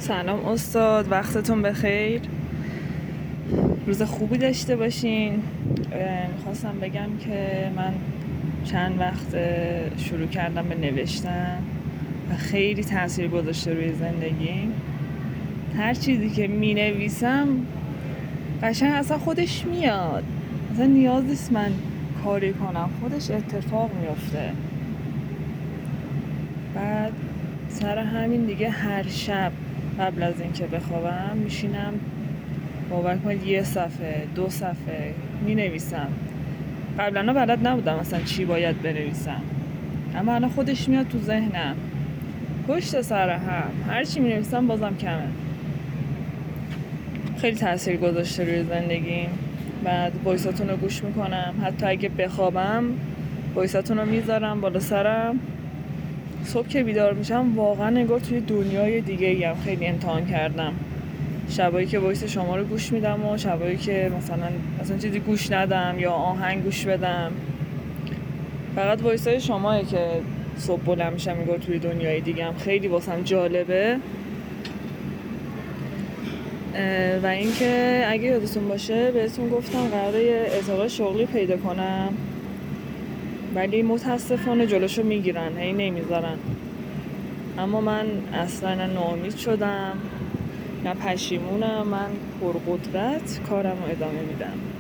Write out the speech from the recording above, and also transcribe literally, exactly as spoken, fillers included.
سلام استاد، وقتتون بخیر. روز خوبی داشته باشین. میخواستم بگم که من چند وقت شروع کردم به نوشتن و خیلی تاثیر گذاشته روی زندگیم. هر چیزی که می نویسم قشنگ اصلا خودش میاد، اصلا نیاز نیست من کاری کنم، خودش اتفاق میفته. بعد سر همین دیگه هر شب قبل از اینکه بخوابم میشینم، باور کنید یه صفحه دو صفحه می نویسم. قبلا بلد نبودم اصلا چی باید بنویسم، اما الان خودش میاد تو ذهنم پشت سر هم. هر چی می نویسم بازم کمه. خیلی تاثیر گذاشته روی زندگیم. بعد وایساتون رو گوش میکنم، حتی اگه بخوابم وایساتون رو میذارم بالا سرم. صبح که بیدار میشم واقعا انگار توی دنیای دیگه ایم. خیلی امتحان کردم شبایی که وایس شما رو گوش میدم و شبایی که مثلا اصلا چیزی گوش ندم یا آهنگ گوش بدم. فقط وایس های شماه که صبح بلند میشم انگار توی دنیای دیگه ام. خیلی واسم جالبه. و اینکه اگه یادتون باشه بهتون گفتم قراره یه ازدواج شغلی پیدا کنم، ولی متاسفانه جلوشو میگیرن، هی نمیذارن. اما من اصلا ناامید شدم، نه پشیمونم. من پرقدرت کارم رو ادامه میدم.